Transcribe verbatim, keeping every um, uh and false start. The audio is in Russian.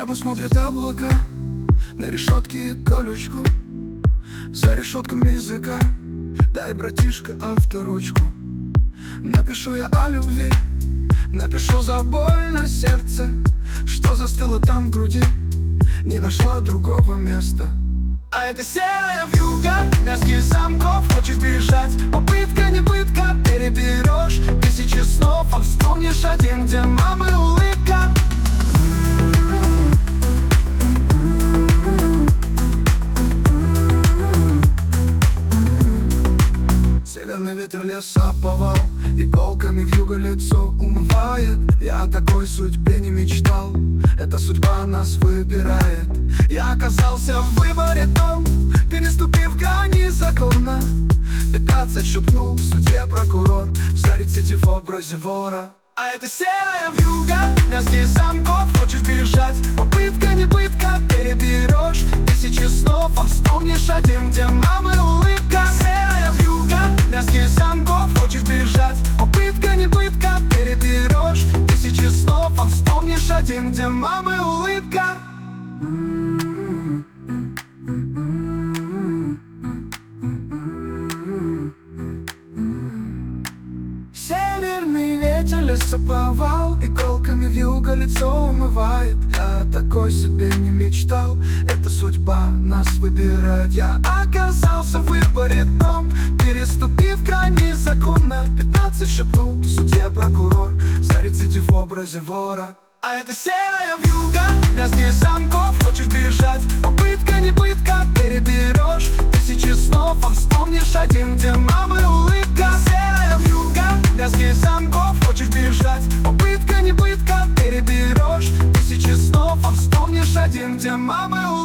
небо смотрят облака, на решетки и колючку. За решетками языка, дай, братишка, авторучку. Напишу я о любви, напишу за боль на сердце, что застыло там в груди, не нашла другого места. А это серая вьюга, вязких замков, хочешь бежать, попытка не пытка, переберешь тысячи снов, а вспомнишь один, где мамы улыбка. Северный ветер леса повал, иголками вьюга лицо умывает. Я о такой судьбе не мечтал, эта судьба нас выбирает. Я оказался в выборе том, переступив грани закона. Пятнадцать шепнул судье прокурор, зарит сети в образе вора. А это серая вьюга, вязких замков, хочешь бежать, попытка не пытка, переберешь тысячи снов, а вспомнишь один, где мамы улыбка. Серая вьюга, вязких замков, хочешь бежать, попытка не пытка, переберешь тысячи снов, а вспомнишь один, где мамы улыбка. Северный ветер лесоповал, иголками вьюга лицо умывает. Я такой себе не мечтал, эта судьба нас выбирает. Я оказался в выборе том, переступив грани закона. Пятнадцать шепнул судье прокурор, зарит сети в образе вора. А это серая вьюга, вязких замков, хочешь бежать, попытка не пытка, переберешь тысячи снов, а вспомнишь один, где мамы улыбка. Серая вьюга, вязких замков, хочешь бежать, попытка не пытка, переберешь тысячи снов, а вспомнишь один, где мамы улыбка.